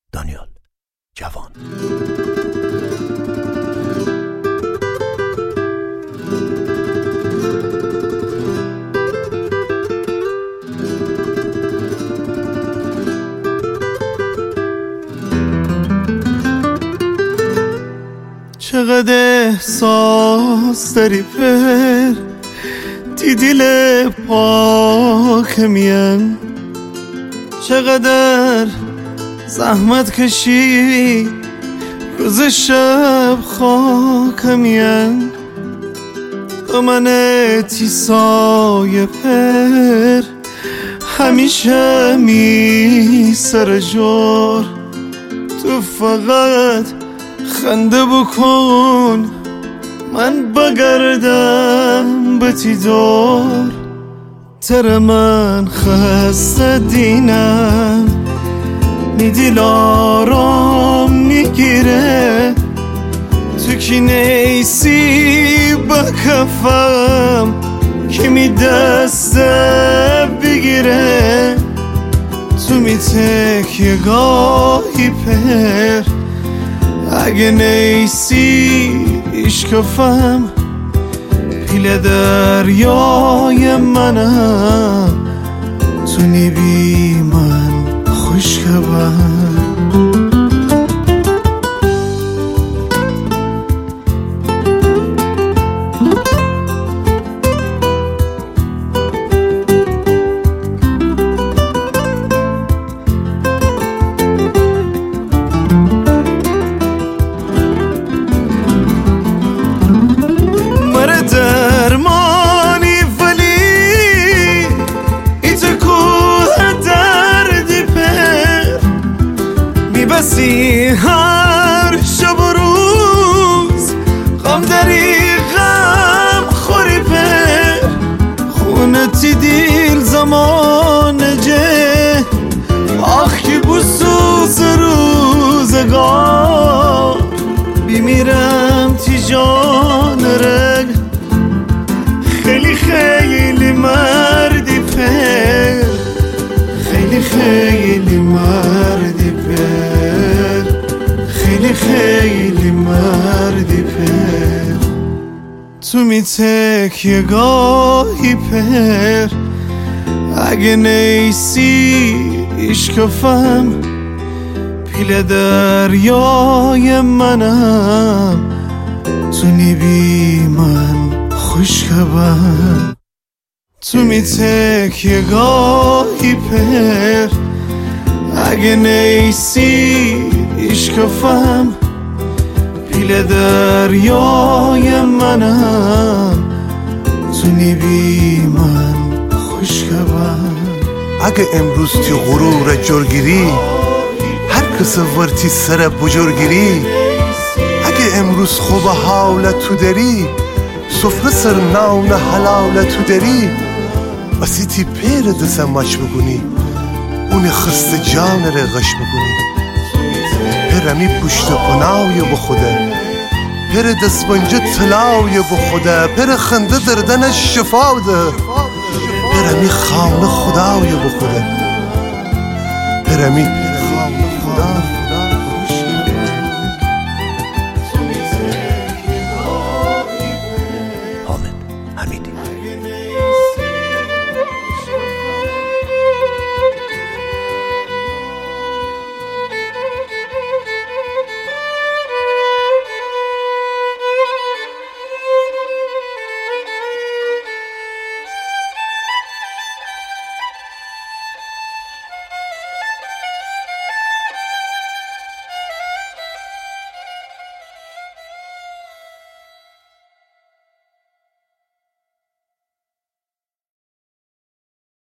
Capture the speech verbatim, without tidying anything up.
دانیال جوان. چقدر احساس داری پر دی دل پاکمیم، چقدر زحمت کشی روز شب خاکمیم، تو من تیسای پر همیشه می سر جور، تو فقط خنده بکن من بگردم به تی دور، تر من خسته دینم می دل آرام میگیره، تو کی نیسی با کفم که می دست بگیره، تو می تکیه گاهی پر اگه نیسی اشکفم، پیل دریای منم تو نیبی من خوشگبم. هر شب و روز غم داری غم خوری پر، خونتی دیل زمان جه آخ که بسوز روزگار، بیمیرم تی جان رگ خیلی خیلی مردی پر، خیلی خیلی مردی پر، خیلی خیلی مردی پر، تو می تکیه گاهی پر اگه نیسی اشکفم، پیل دریای منم تو نیبی من خوشگبم، تو می تکیه گاهی پر اگه نیسی اشکفم، پیل دریای منم تو نیبی من خوشگبم. اگه امروز تی غرور جرگیری هر کس ورتی سر بجرگیری، اگه امروز خوب حالت تو داری سفره سر نان حلال تو داری، اسی تی پیر دسم مچ بگونی اون خست جان رغش بگونی، پرمی پشت پناوی بخوده پر دسپنجه طلاوی بخوده، پر خنده دردن شفا ده، پرمی خانه خداوی بخوده، پرمی خانه خدا